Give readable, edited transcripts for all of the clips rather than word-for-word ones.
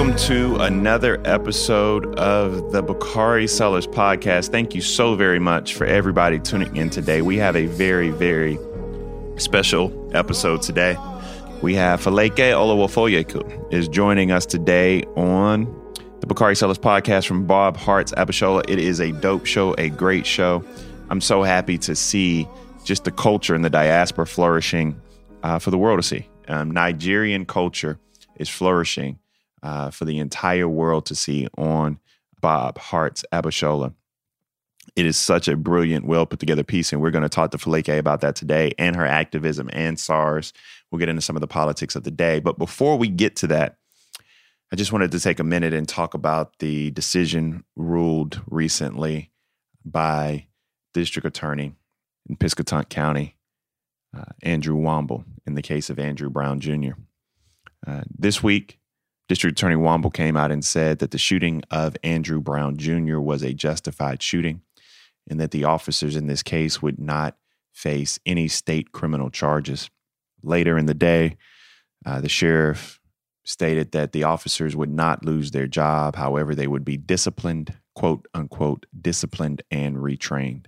welcome to another episode of the Bakari Sellers Podcast. Thank you so very much for everybody tuning in today. We have a very, very special episode today. We have Faleke Olawafoyeku is joining us today on the Bakari Sellers Podcast from Bob Hart's Abishola. It is a dope show, a great show. I'm so happy to see just the culture and the diaspora flourishing for the world to see. Nigerian culture is flourishing for the entire world to see on Bob Hart's Abishola. It is such a brilliant, well put together piece, and we're going to talk to Faleke about that today and her activism and SARS. We'll get into some of the politics of the day. But before we get to that, I just wanted to take a minute and talk about the decision ruled recently by District Attorney in Piscataway County, Andrew Womble, in the case of Andrew Brown Jr. This week, District Attorney Womble came out and said that the shooting of Andrew Brown Jr. was a justified shooting and that the officers in this case would not face any state criminal charges. Later in the day, the sheriff stated that the officers would not lose their job. However, they would be disciplined, quote unquote, disciplined and retrained.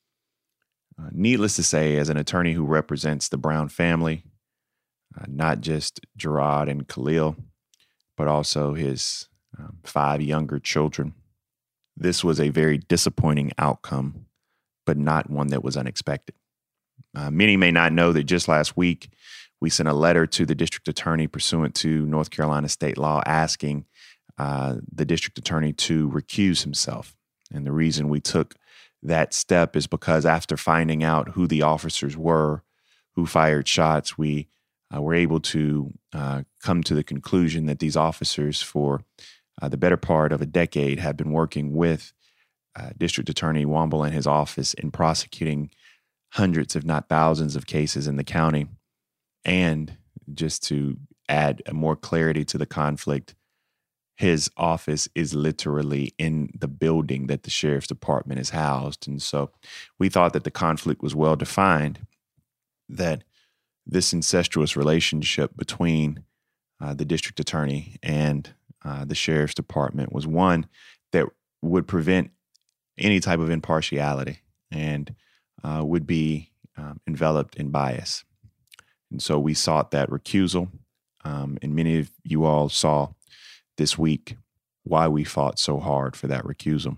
Needless to say, as an attorney who represents the Brown family, not just Gerard and Khalil, but also his 5 younger children, this was a very disappointing outcome, but not one that was unexpected. Many may not know that just last week, we sent a letter to the district attorney pursuant to North Carolina state law asking the district attorney to recuse himself. And the reason we took that step is because after finding out who the officers were who fired shots, we were able to come to the conclusion that these officers for the better part of a decade have been working with District Attorney Womble and his office in prosecuting hundreds, if not thousands, of cases in the county. And just to add more clarity to the conflict, his office is literally in the building that the sheriff's department is housed. And so we thought that the conflict was well defined, that this incestuous relationship between the district attorney and the sheriff's department was one that would prevent any type of impartiality and would be enveloped in bias. And so we sought that recusal. And many of you all saw this week why we fought so hard for that recusal.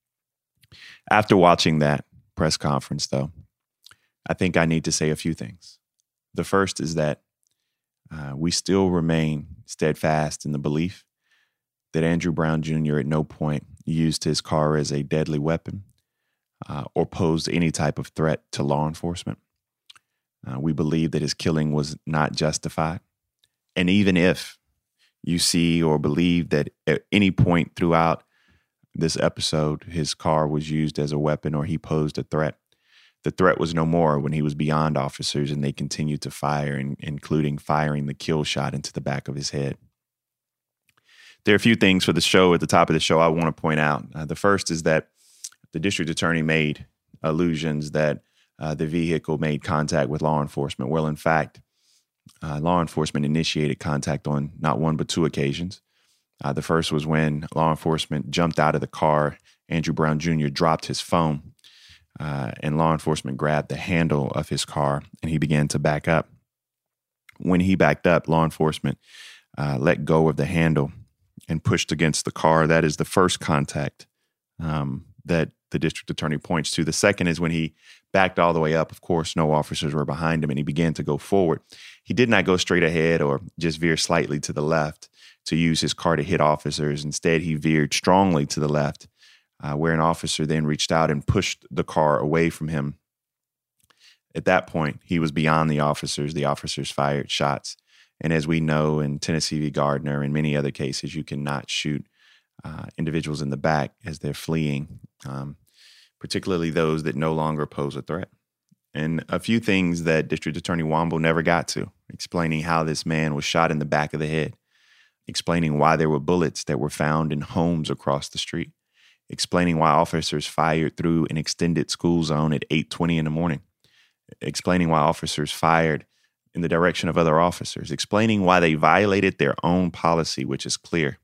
After watching that press conference, though, I think I need to say a few things. The first is that we still remain steadfast in the belief that Andrew Brown Jr. at no point used his car as a deadly weapon or posed any type of threat to law enforcement. We believe that his killing was not justified. And even if you see or believe that at any point throughout this episode, his car was used as a weapon or he posed a threat, the threat was no more when he was beyond officers and they continued to fire, including firing the kill shot into the back of his head. There are a few things for the show at the top of the show I want to point out. The first is that the district attorney made allusions that the vehicle made contact with law enforcement. Well, in fact, law enforcement initiated contact on not one but 2 occasions. The first was when law enforcement jumped out of the car. Andrew Brown Jr. dropped his phone. And law enforcement grabbed the handle of his car and he began to back up. When he backed up, law enforcement let go of the handle and pushed against the car. That is the first contact that the district attorney points to. The second is when he backed all the way up. Of course, no officers were behind him and he began to go forward. He did not go straight ahead or just veer slightly to the left to use his car to hit officers. Instead, he veered strongly to the left, where an officer then reached out and pushed the car away from him. At that point, he was beyond the officers. The officers fired shots. And as we know in Tennessee v. Gardner and many other cases, you cannot shoot individuals in the back as they're fleeing, particularly those that no longer pose a threat. And a few things that District Attorney Womble never got to, explaining how this man was shot in the back of the head, explaining why there were bullets that were found in homes across the street, explaining why officers fired through an extended school zone at 8:20 in the morning, explaining why officers fired in the direction of other officers, explaining why they violated their own policy, which is clear.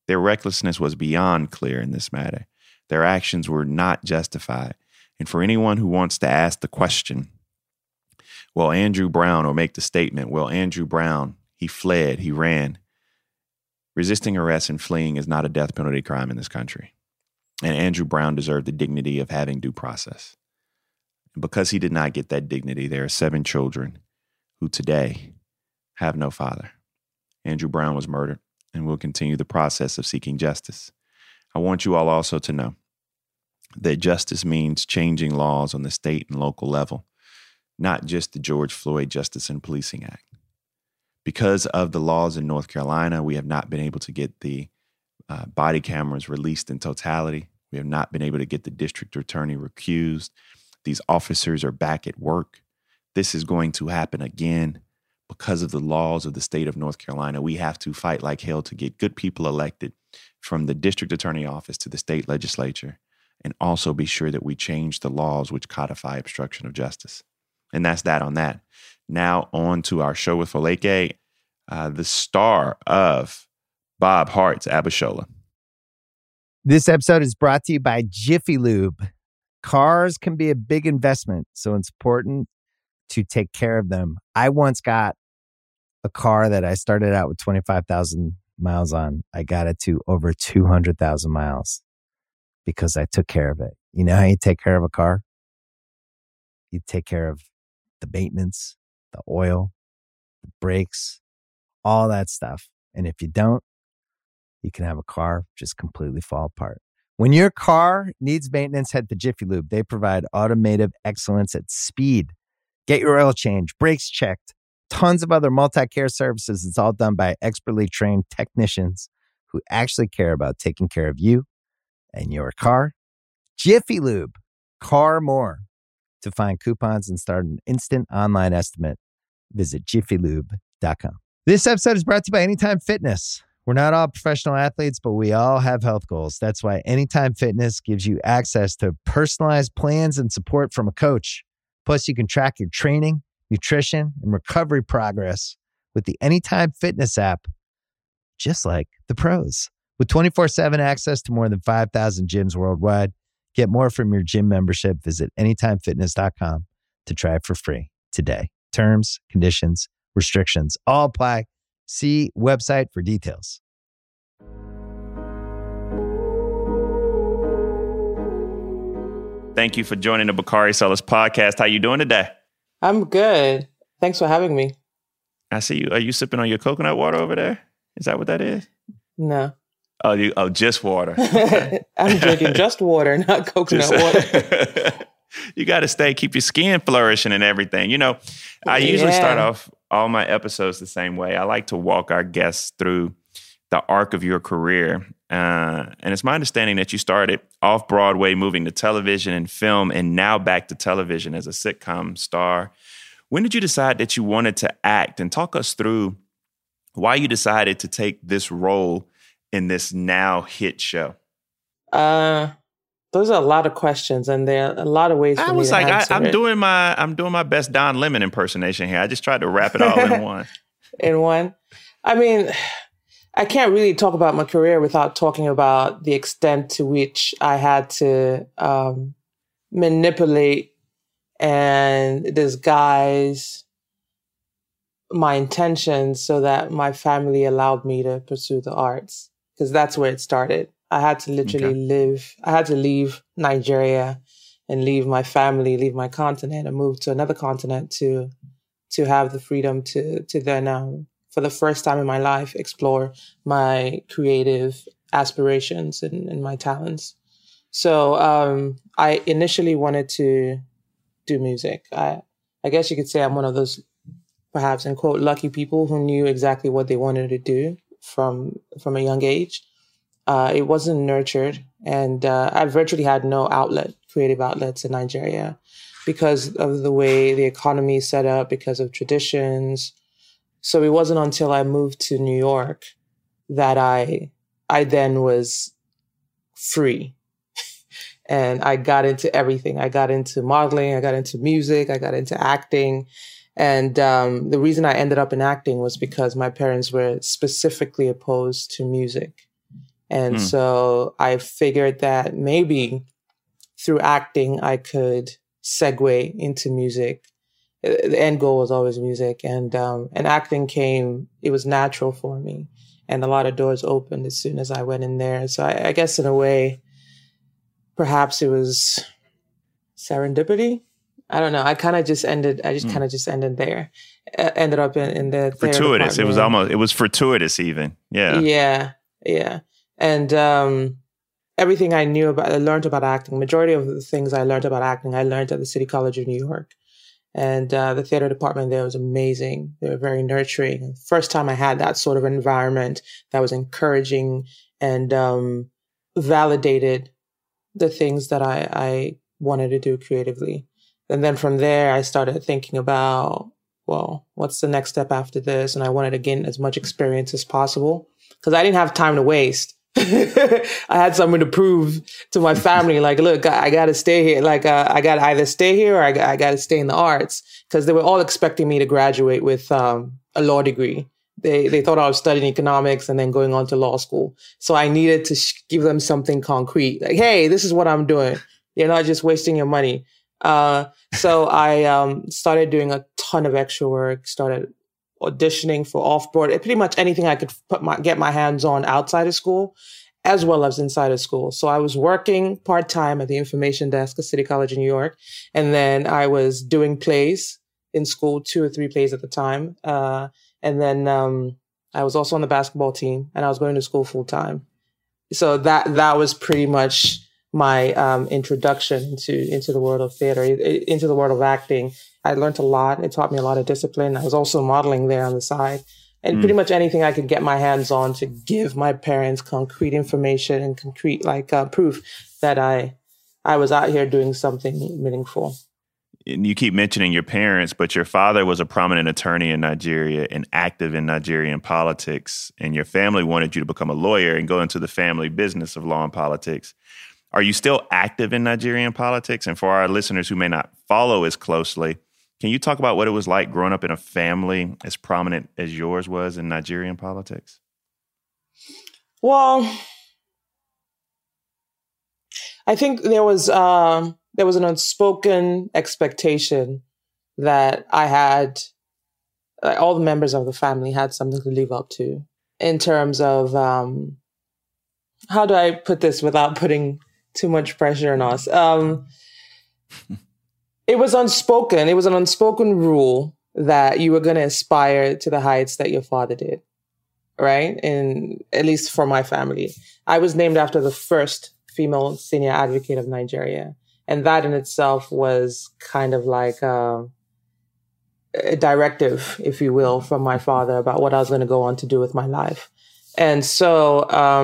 Their recklessness was beyond clear in this matter. Their actions were not justified. And for anyone who wants to ask the question, well, Andrew Brown, or make the statement, well, Andrew Brown, he fled, he ran. Resisting arrest and fleeing is not a death penalty crime in this country. And Andrew Brown deserved the dignity of having due process. And because he did not get that dignity, there are 7 children who today have no father. Andrew Brown was murdered, and we'll continue the process of seeking justice. I want you all also to know that justice means changing laws on the state and local level, not just the George Floyd Justice and Policing Act. Because of the laws in North Carolina, we have not been able to get the body cameras released in totality. We have not been able to get the district attorney recused. These officers are back at work. This is going to happen again. Because of the laws of the state of North Carolina, we have to fight like hell to get good people elected from the district attorney office to the state legislature, and also be sure that we change the laws which codify obstruction of justice. And that's that on that. Now on to our show with Foleke, the star of Bob Hearts Abishola. This episode is brought to you by Jiffy Lube. Cars can be a big investment, so it's important to take care of them. I once got a car that I started out with 25,000 miles on. I got it to over 200,000 miles because I took care of it. You know how you take care of a car? You take care of the maintenance, the oil, the brakes, all that stuff. And if you don't, you can have a car just completely fall apart. When your car needs maintenance, head to Jiffy Lube. They provide automotive excellence at speed. Get your oil change, brakes checked, tons of other multi-care services. It's all done by expertly trained technicians who actually care about taking care of you and your car. Jiffy Lube, car more. To find coupons and start an instant online estimate, visit jiffylube.com. This episode is brought to you by Anytime Fitness. We're not all professional athletes, but we all have health goals. That's why Anytime Fitness gives you access to personalized plans and support from a coach. Plus, you can track your training, nutrition, and recovery progress with the Anytime Fitness app, just like the pros. With 24/7 access to more than 5,000 gyms worldwide, get more from your gym membership. Visit anytimefitness.com to try it for free today. Terms, conditions, restrictions all apply. See website for details. Thank you for joining the Bakari Sellers podcast. How you doing today? I'm good. Thanks for having me. I see you. Are you sipping on your coconut water over there? Is that what that is? No. Oh, just water. I'm drinking just water, not coconut water. You got to keep your skin flourishing and everything. You know, I usually start off all my episodes the same way. I like to walk our guests through the arc of your career. And it's my understanding that you started off Broadway, moving to television and film, and now back to television as a sitcom star. When did you decide that you wanted to act? And talk us through why you decided to take this role in this now hit show. Those are a lot of questions, and there are a lot of ways for me to answer I'm it. doing my best Don Lemon impersonation here. I just tried to wrap it all in one. In one? I mean, I can't really talk about my career without talking about the extent to which I had to manipulate and disguise my intentions so that my family allowed me to pursue the arts, because that's where it started. I had to literally I had to leave Nigeria and leave my family, leave my continent, and move to another continent to have the freedom to then, for the first time in my life, explore my creative aspirations and my talents. So I initially wanted to do music. I guess you could say I'm one of those, perhaps in quote, lucky people who knew exactly what they wanted to do from a young age. It wasn't nurtured, and I virtually had no creative outlets in Nigeria because of the way the economy is set up, because of traditions. So it wasn't until I moved to New York that I then was free. And I got into everything. I got into modeling, I got into music, I got into acting. And the reason I ended up in acting was because my parents were specifically opposed to music. And so I figured that maybe through acting, I could segue into music. The end goal was always music, and acting came. It was natural for me, and a lot of doors opened as soon as I went in there. So I guess in a way, perhaps it was serendipity. I don't know. I kind of just ended. I just kind of just ended there. Ended up in the fortuitous. It was fortuitous even. Yeah. Yeah. And everything I learned about acting. Majority of the things I learned about acting, I learned at the City College of New York. And the theater department there was amazing. They were very nurturing. First time I had that sort of environment that was encouraging and validated the things that I wanted to do creatively. And then from there, I started thinking about, well, what's the next step after this? And I wanted to gain as much experience as possible because I didn't have time to waste. I had something to prove to my family. Like, look, I got to stay here. Like, I got to either stay here or I got to stay in the arts because they were all expecting me to graduate with a law degree. They thought I was studying economics and then going on to law school. So I needed to give them something concrete. Like, hey, this is what I'm doing. You're not just wasting your money. So I started doing a ton of extra work, started auditioning for off-Broadway, pretty much anything I could get my hands on outside of school, as well as inside of school. So I was working part-time at the information desk at City College of New York. And then I was doing plays in school, 2 or 3 plays at the time. And then I was also on the basketball team and I was going to school full-time. So that was pretty much my introduction into the world of theater, into the world of acting. I learned a lot. It taught me a lot of discipline. I was also modeling there on the side. And pretty much anything I could get my hands on to give my parents concrete information and concrete proof that I was out here doing something meaningful. And you keep mentioning your parents, but your father was a prominent attorney in Nigeria and active in Nigerian politics. And your family wanted you to become a lawyer and go into the family business of law and politics. Are you still active in Nigerian politics? And for our listeners who may not follow as closely, can you talk about what it was like growing up in a family as prominent as yours was in Nigerian politics? Well, I think there was an unspoken expectation that I had, all the members of the family had something to live up to in terms of, how do I put this without putting too much pressure on us? It was unspoken. It was an unspoken rule that you were going to aspire to the heights that your father did, right? And at least for my family, I was named after the first female senior advocate of Nigeria. And that in itself was kind of like a directive, if you will, from my father about what I was going to go on to do with my life. And so,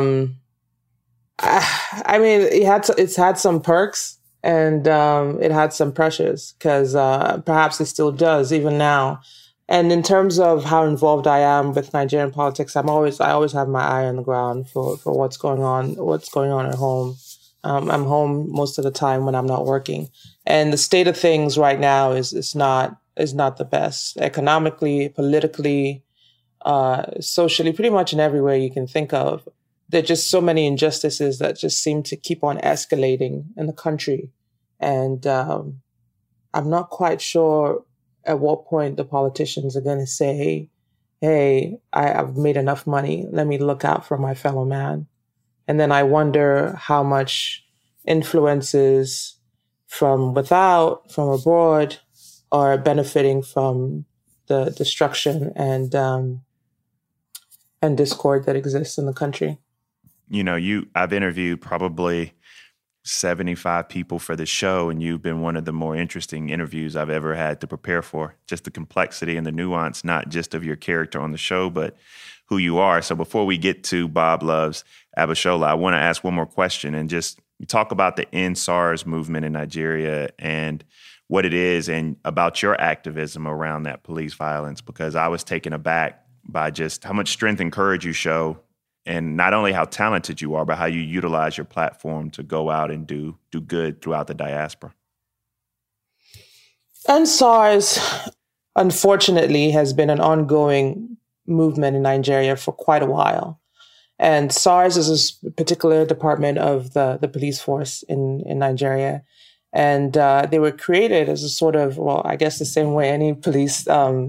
I mean, it's had some perks. And it had some pressures because perhaps it still does even now. And in terms of how involved I am with Nigerian politics, I always have my eye on the ground for what's going on at home. I'm home most of the time when I'm not working, and the state of things right now is not the best economically, politically, socially, pretty much in every way you can think of. There are just so many injustices that just seem to keep on escalating in the country. And I'm not quite sure at what point the politicians are going to say, hey, I've made enough money. Let me look out for my fellow man. And then I wonder how much influences from without, from abroad, are benefiting from the destruction and discord that exists in the country. You know, I've interviewed probably 75 people for the show, and you've been one of the more interesting interviews I've ever had to prepare for. Just the complexity and the nuance, not just of your character on the show, but who you are. So before we get to Bob Loves Abishola, I want to ask one more question and just talk about the End SARS movement in Nigeria and what it is and about your activism around that police violence, because I was taken aback by just how much strength and courage you show, and not only how talented you are, but how you utilize your platform to go out and do good throughout the diaspora. End SARS, unfortunately, has been an ongoing movement in Nigeria for quite a while. And SARS is a particular department of the police force in Nigeria. And they were created as a sort of, well, I guess the same way any police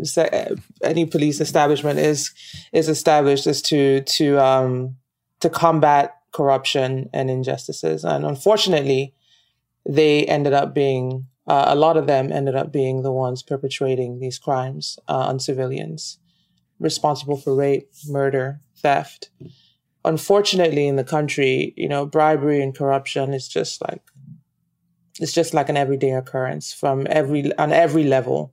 establishment is established, is to combat corruption and injustices. And unfortunately, they ended up being a lot of them ended up being the ones perpetrating these crimes on civilians, responsible for rape, murder, theft. Unfortunately, in the country, bribery and corruption is just like an everyday occurrence on every level.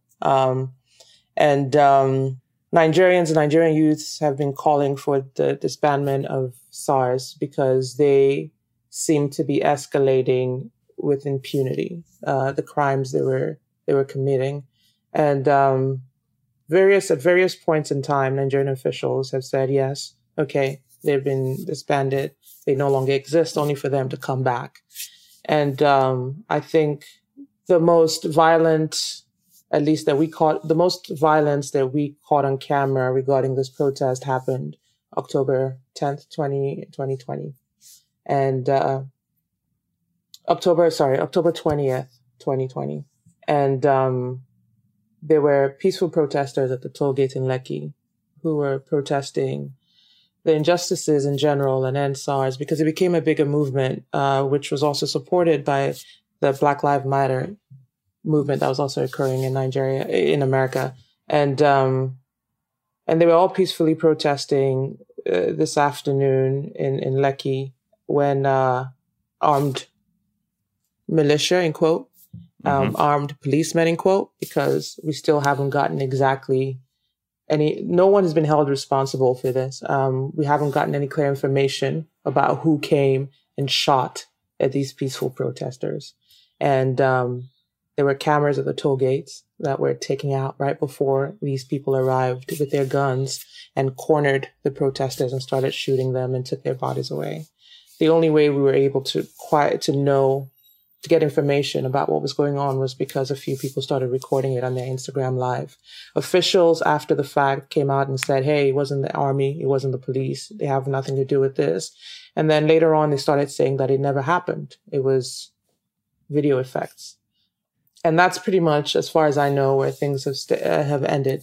And Nigerians and Nigerian youths have been calling for the disbandment of SARS because they seem to be escalating with impunity, the crimes they were committing. And at various points in time, Nigerian officials have said, yes, okay, they've been disbanded. They no longer exist, only for them to come back. And I think the most violent, at least the most violence that we caught on camera regarding this protest happened October 10th, 2020. And October 20th, 2020. And there were peaceful protesters at the toll gate in Lekki who were protesting the injustices in general and end SARS, because it became a bigger movement, which was also supported by the Black Lives Matter movement that was also occurring in Nigeria, in America. And they were all peacefully protesting this afternoon in Lekki when armed militia, in quote, armed policemen, in quote, because we still haven't gotten exactly no one has been held responsible for this. We haven't gotten any clear information about who came and shot at these peaceful protesters. And there were cameras at the toll gates that were taken out right before these people arrived with their guns and cornered the protesters and started shooting them and took their bodies away. The only way we were able to get information about what was going on was because a few people started recording it on their Instagram Live. Officials, after the fact, came out and said, hey, it wasn't the army, it wasn't the police, they have nothing to do with this. And then later on, they started saying that it never happened. It was video effects. And that's pretty much, as far as I know, where things have ended.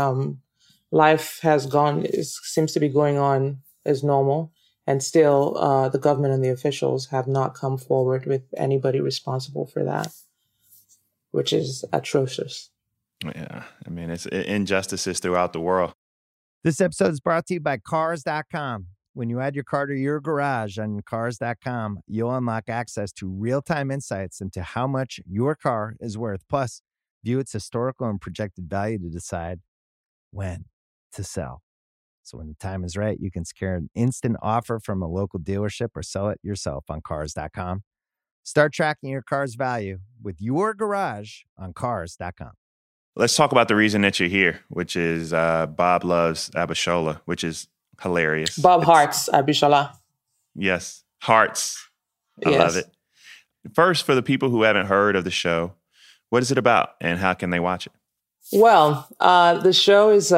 Life seems to be going on as normal. And still, the government and the officials have not come forward with anybody responsible for that, which is atrocious. Yeah, I mean, it's injustices throughout the world. This episode is brought to you by Cars.com. When you add your car to your garage on Cars.com, you'll unlock access to real-time insights into how much your car is worth. Plus, view its historical and projected value to decide when to sell. So when the time is right, you can secure an instant offer from a local dealership or sell it yourself on Cars.com. Start tracking your car's value with your garage on Cars.com. Let's talk about the reason that you're here, which is Bob Loves Abishola, which is hilarious. Bob Hearts Abishola. Yes, Hearts. I love it. First, for the people who haven't heard of the show, what is it about and how can they watch it? Well, the show is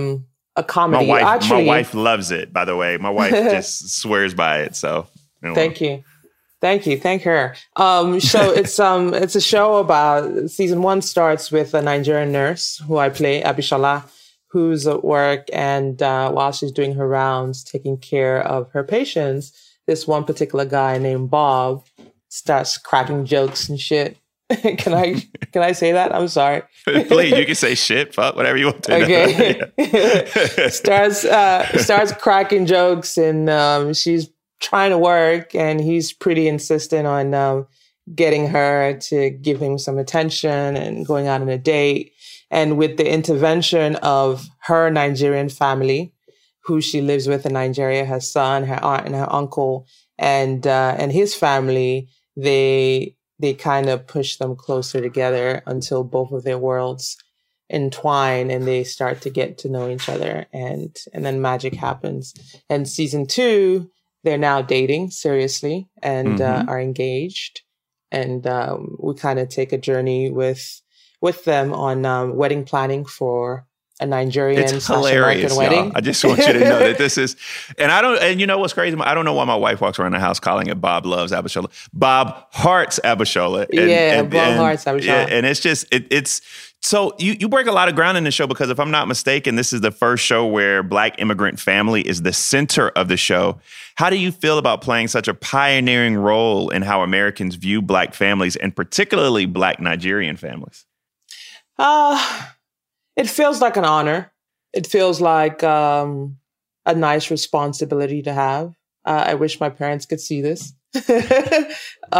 a comedy. My wife loves it, by the way. My wife just swears by it. So Thank you. Thank her. So it's a show about, season 1 starts with a Nigerian nurse who I play, Abishola, who's at work, and while she's doing her rounds, taking care of her patients, this one particular guy named Bob starts cracking jokes and shit. Can I say that? I'm sorry. Please, you can say shit, fuck, whatever you want to. Okay. Starts cracking jokes, and she's trying to work, and he's pretty insistent on getting her to give him some attention and going out on a date. And with the intervention of her Nigerian family, who she lives with in Nigeria, her son, her aunt, and her uncle, and his family, they kind of push them closer together until both of their worlds entwine and they start to get to know each other, and then magic happens. And season 2, they're now dating seriously and are engaged, and we kind of take a journey with them on wedding planning for a Nigerian It's / American hilarious, wedding. y'all. I just want you to know that this is, and you know what's crazy? I don't know why my wife walks around the house calling it Bob Loves Abishola. Bob Hearts Abishola. Bob Hearts Abishola. Yeah, and it's just, it's, so you break a lot of ground in the show because if I'm not mistaken, this is the first show where Black immigrant family is the center of the show. How do you feel about playing such a pioneering role in how Americans view Black families and particularly Black Nigerian families? It feels like an honor. It feels like a nice responsibility to have. I wish my parents could see this. It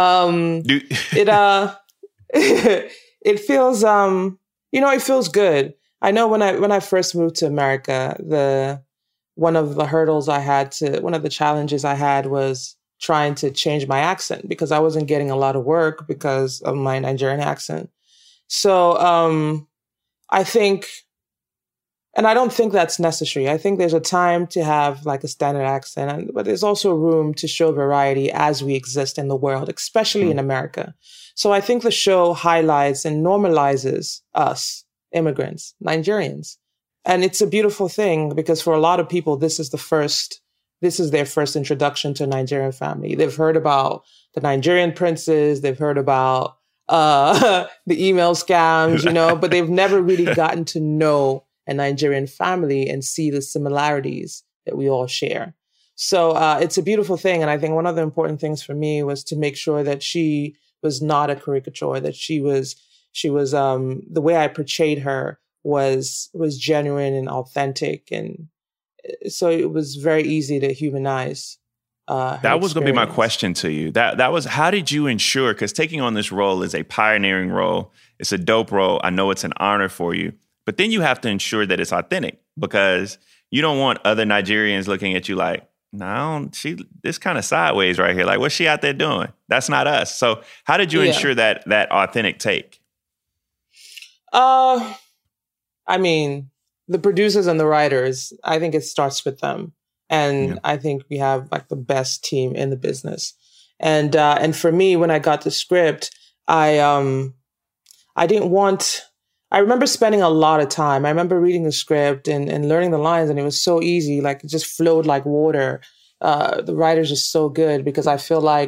feels it feels good. I know when I first moved to America, one of the challenges I had was trying to change my accent because I wasn't getting a lot of work because of my Nigerian accent. So I think, and I don't think that's necessary. I think there's a time to have like a standard accent, but there's also room to show variety as we exist in the world, especially in America. So I think the show highlights and normalizes us, immigrants, Nigerians. And it's a beautiful thing because for a lot of people, this is their first introduction to a Nigerian family. They've heard about the Nigerian princes. They've heard about the email scams, but they've never really gotten to know a Nigerian family and see the similarities that we all share. So it's a beautiful thing. And I think one of the important things for me was to make sure that she was not a caricature, that she was the way I portrayed her was genuine and authentic. And so it was very easy to humanize that was going to be my question to you. That was, how did you ensure, because taking on this role is a pioneering role. It's a dope role. I know it's an honor for you, but then you have to ensure that it's authentic because you don't want other Nigerians looking at you like, no, this kind of sideways right here. Like, what's she out there doing? That's not us. So how did you ensure that authentic take? I mean, the producers and the writers, I think it starts with them. And I think we have like the best team in the business. And for me, when I got the script, I remember spending a lot of time. I remember reading the script and learning the lines, and it was so easy. Like it just flowed like water. The writers are so good because I feel like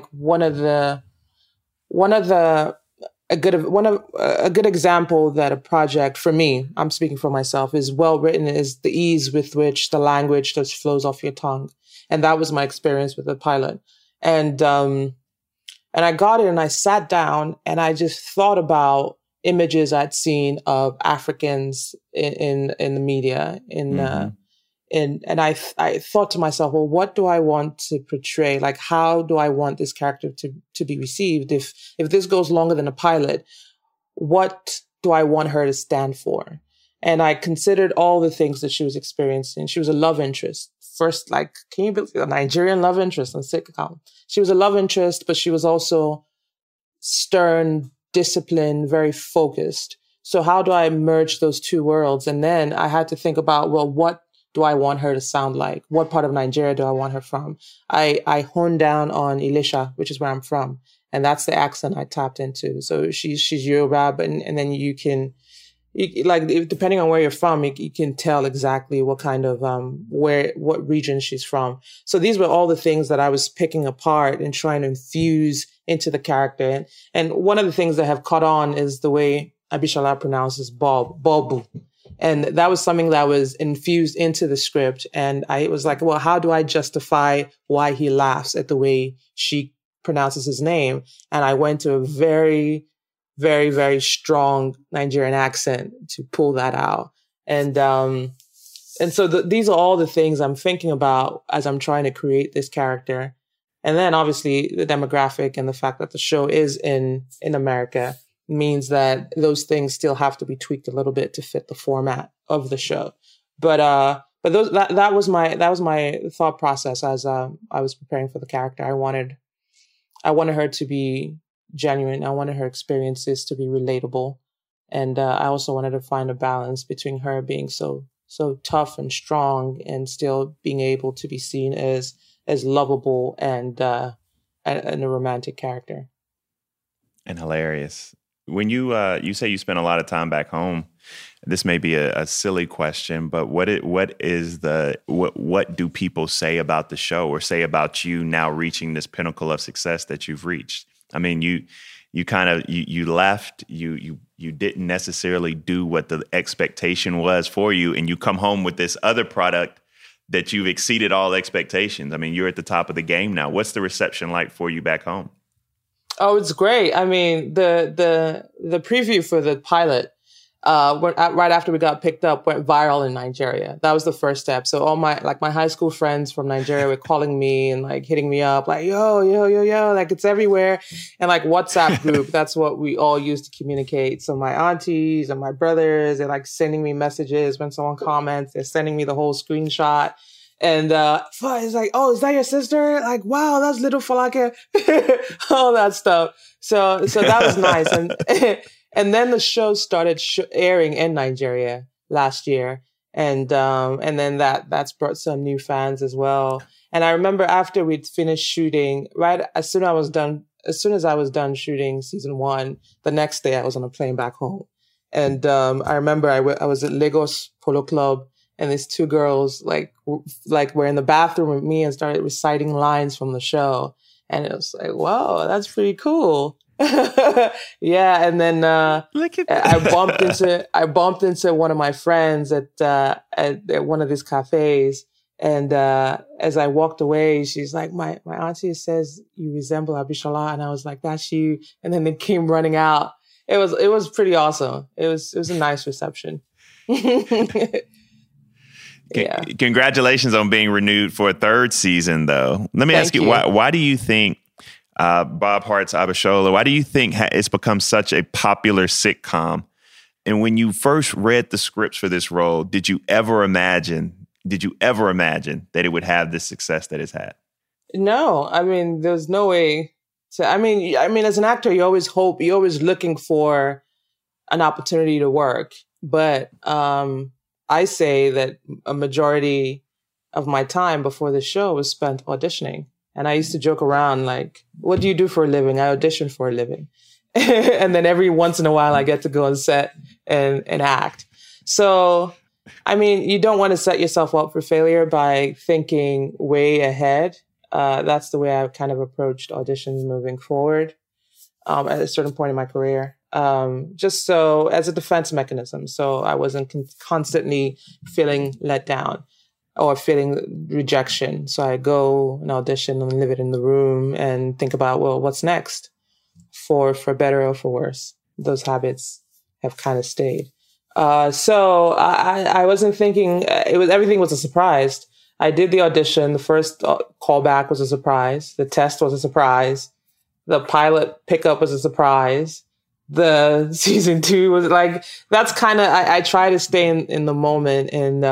a good example that a project, for me, I'm speaking for myself, is well written is the ease with which the language just flows off your tongue. And that was my experience with the pilot. And I got it and I sat down and I just thought about images I'd seen of Africans in the media, and I thought to myself, well, what do I want to portray? Like, how do I want this character to be received? If this goes longer than a pilot, what do I want her to stand for? And I considered all the things that she was experiencing. She was a love interest. First, like, can you believe a Nigerian love interest on sitcom? She was a love interest, but she was also stern, disciplined, very focused. So how do I merge those two worlds? And then I had to think about, well, what do I want her to sound like? What part of Nigeria do I want her from? I honed down on Elisha, which is where I'm from. And that's the accent I tapped into. So she's Yoruba, and then you can, depending on where you're from, you can tell exactly what kind of, what region she's from. So these were all the things that I was picking apart and trying to infuse into the character. And one of the things that have caught on is the way Abishola pronounces Bobu. And that was something that was infused into the script. And I was like, well, how do I justify why he laughs at the way she pronounces his name? And I went to a very, very, very strong Nigerian accent to pull that out. And so these are all the things I'm thinking about as I'm trying to create this character. And then obviously the demographic and the fact that the show is in America means that those things still have to be tweaked a little bit to fit the format of the show. But that was my thought process as I was preparing for the character. I wanted her to be genuine. I wanted her experiences to be relatable, and I also wanted to find a balance between her being so tough and strong and still being able to be seen as lovable and a romantic character. And hilarious. When you say you spend a lot of time back home, this may be a silly question, but what do people say about the show or say about you now reaching this pinnacle of success that you've reached? I mean, you left, you didn't necessarily do what the expectation was for you, and you come home with this other product that you've exceeded all expectations. I mean, you're at the top of the game now. What's the reception like for you back home? Oh, it's great. I mean, the preview for the pilot, right after we got picked up, went viral in Nigeria. That was the first step. So all my high school friends from Nigeria were calling me and like hitting me up, like, yo, like it's everywhere. And like WhatsApp group, that's what we all use to communicate. So my aunties and my brothers, they're like sending me messages when someone comments, they're sending me the whole screenshot. And it's like, oh, is that your sister? Like, wow, that's little Falake. All that stuff. So that was nice. And then the show started airing in Nigeria last year. And then that's brought some new fans as well. And I remember after we'd finished shooting, right as soon as I was done shooting season 1, the next day I was on a plane back home. And I remember I was at Lagos Polo Club, and these 2 girls like were in the bathroom with me and started reciting lines from the show. And it was like, wow, that's pretty cool. Yeah. And then Look at I bumped into one of my friends at one of these cafes. And as I walked away, she's like, my auntie says you resemble Abishola. And I was like, that's you. And then they came running out. It was pretty awesome. It was a nice reception. Yeah. Congratulations on being renewed for a 3rd season, though. Let me ask you, why do you think Bob Hart's Abishola, why do you think it's become such a popular sitcom? And when you first read the scripts for this role, did you ever imagine that it would have this success that it's had? No, I mean, there's no way to, I mean, as an actor, you're always looking for an opportunity to work. But I say that a majority of my time before the show was spent auditioning. And I used to joke around like, what do you do for a living? I audition for a living. And then every once in a while I get to go on set and act. So, I mean, you don't want to set yourself up for failure by thinking way ahead. That's the way I kind of approached auditions moving forward at a certain point in my career. Just so as a defense mechanism. So I wasn't constantly feeling let down or feeling rejection. So I go and audition and live it in the room and think about, well, what's next for better or for worse? Those habits have kind of stayed. So I wasn't thinking everything was a surprise. I did the audition. The first callback was a surprise. The test was a surprise. The pilot pickup was a surprise. The season 2 was like, that's kind of, I try to stay in the moment. And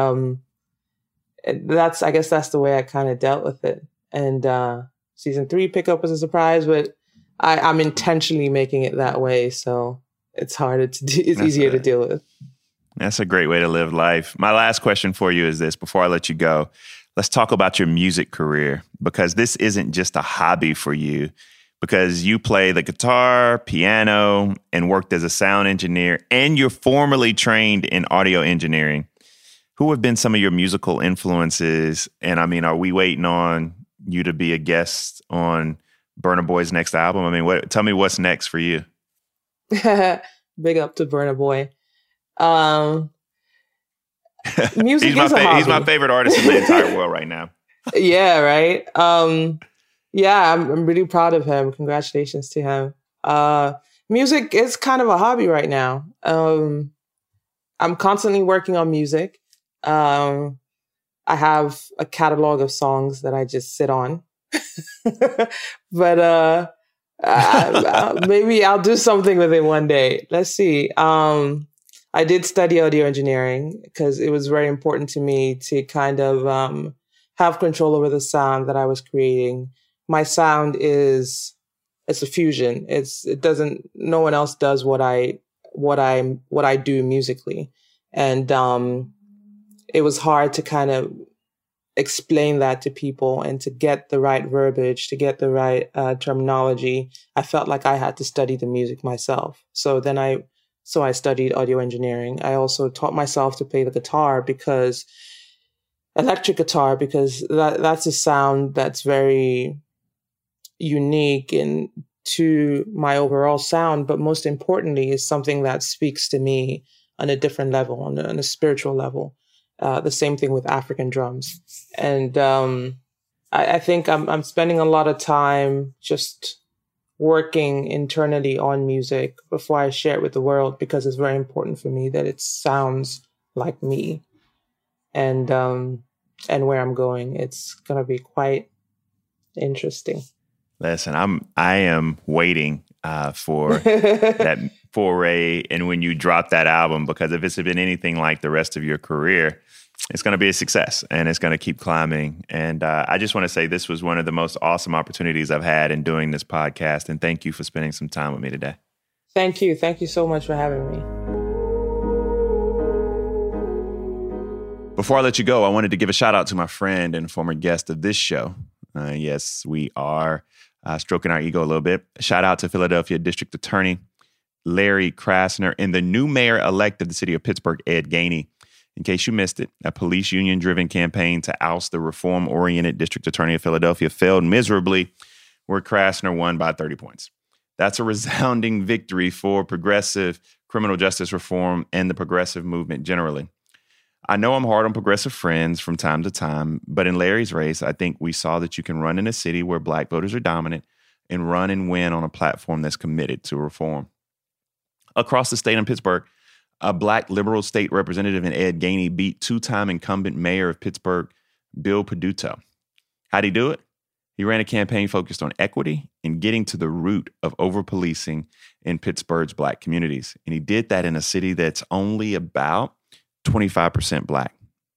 I guess that's the way I kind of dealt with it. And season 3 pickup was a surprise, but I'm intentionally making it that way. So it's harder to do, it's easier to deal with. That's a great way to live life. My last question for you is this, before I let you go. Let's talk about your music career, because this isn't just a hobby for you, because you play the guitar, piano, and worked as a sound engineer, and you're formally trained in audio engineering. Who have been some of your musical influences? And I mean, are we waiting on you to be a guest on Burna Boy's next album? I mean, tell me what's next for you. Big up to Burna Boy. Music is a hobby. He's my favorite artist in the entire world right now. Yeah, right. Yeah, I'm really proud of him. Congratulations to him. Music is kind of a hobby right now. I'm constantly working on music. I have a catalog of songs that I just sit on. But maybe I'll do something with it one day. Let's see. I did study audio engineering because it was very important to me to kind of have control over the sound that I was creating. My sound it's a fusion. No one else does what I do musically. And it was hard to kind of explain that to people and to get the right verbiage, to get the right terminology, I felt like I had to study the music myself. So I studied audio engineering. I also taught myself to play the guitar, electric guitar, because that's a sound that's very unique to my overall sound, but most importantly is something that speaks to me on a different level, on a spiritual level. The same thing with African drums. And I think I'm spending a lot of time just working internally on music before I share it with the world, because it's very important for me that it sounds like me. And where I'm going, it's going to be quite interesting. Listen, I am waiting for that foray, and when you drop that album, because if it's been anything like the rest of your career, it's going to be a success and it's going to keep climbing. And I just want to say this was one of the most awesome opportunities I've had in doing this podcast. And thank you for spending some time with me today. Thank you. Thank you so much for having me. Before I let you go, I wanted to give a shout out to my friend and former guest of this show. Yes, we are stroking our ego a little bit. Shout out to Philadelphia District Attorney Larry Krasner and the new mayor-elect of the city of Pittsburgh, Ed Gainey. In case you missed it, a police union-driven campaign to oust the reform-oriented District Attorney of Philadelphia failed miserably, where Krasner won by 30 points. That's a resounding victory for progressive criminal justice reform and the progressive movement generally. I know I'm hard on progressive friends from time to time, but in Larry's race, I think we saw that you can run in a city where Black voters are dominant and run and win on a platform that's committed to reform. Across the state in Pittsburgh, a Black liberal state representative in Ed Gainey beat two-time incumbent mayor of Pittsburgh, Bill Peduto. How'd he do it? He ran a campaign focused on equity and getting to the root of over-policing in Pittsburgh's Black communities. And he did that in a city that's only about 25% Black.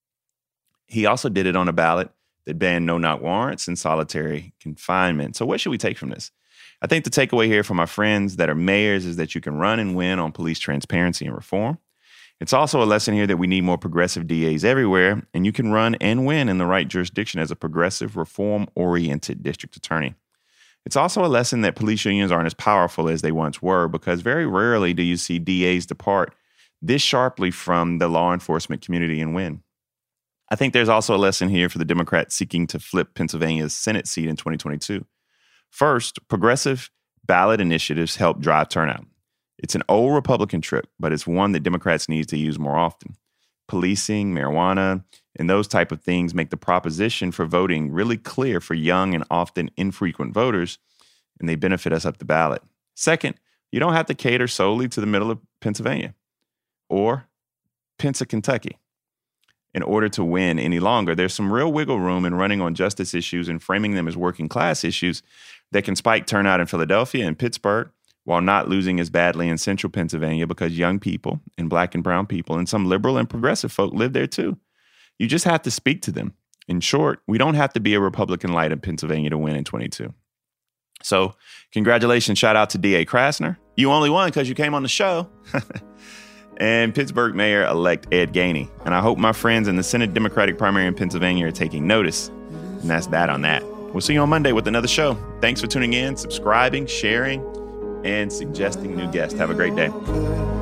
He also did it on a ballot that banned no-knock warrants and solitary confinement. So what should we take from this? I think the takeaway here from my friends that are mayors is that you can run and win on police transparency and reform. It's also a lesson here that we need more progressive DAs everywhere, and you can run and win in the right jurisdiction as a progressive, reform-oriented district attorney. It's also a lesson that police unions aren't as powerful as they once were, because very rarely do you see DAs depart this sharply from the law enforcement community and win. I think there's also a lesson here for the Democrats seeking to flip Pennsylvania's Senate seat in 2022. First, progressive ballot initiatives help drive turnout. It's an old Republican trick, but it's one that Democrats need to use more often. Policing, marijuana, and those type of things make the proposition for voting really clear for young and often infrequent voters, and they benefit us up the ballot. Second, you don't have to cater solely to the middle of Pennsylvania or Kentucky in order to win any longer. There's some real wiggle room in running on justice issues and framing them as working class issues that can spike turnout in Philadelphia and Pittsburgh while not losing as badly in central Pennsylvania, because young people and Black and brown people and some liberal and progressive folk live there too. You just have to speak to them. In short, we don't have to be a Republican light in Pennsylvania to win in 22. So congratulations, shout out to DA Krasner. You only won because you came on the show. And Pittsburgh Mayor-elect Ed Gainey. And I hope my friends in the Senate Democratic primary in Pennsylvania are taking notice. And that's that on that. We'll see you on Monday with another show. Thanks for tuning in, subscribing, sharing, and suggesting new guests. Have a great day.